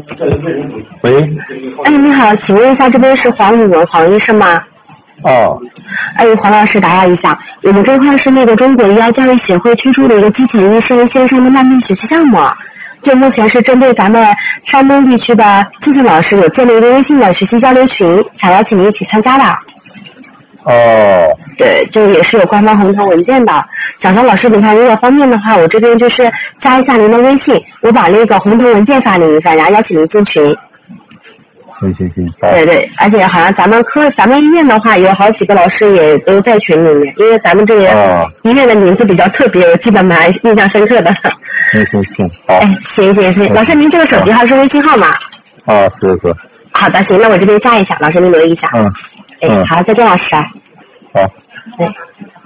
喂。 哎，你好，请问一下，这边是黄宇文黄医生吗？ 哦。 哎，黄老师打扰一下，我们这块是那个中国医药教育协会推出的一个基层医生线上的慢病学习项目，就目前是针对咱们山东地区的基层老师有建立一个微信的学习交流群，想邀请您一起参加的。 哦。 对，就也是有官方红头文件的。小张老师，你看如果方便的话，我这边就是加一下您的微信，我把那个红头文件发您一下，然后邀请您进群。 行。 对对，而且好像咱们医院的话，有好几个老师也都在群里面，因为咱们这个医院的名字比较特别，我记得蛮印象深刻的。 行，好。 哎，行，老师您这个手机号是微信号吗？ 是。 好的，行，那我这边加一下，老师您留意一下。 嗯。 好，再见老师。 好。 对。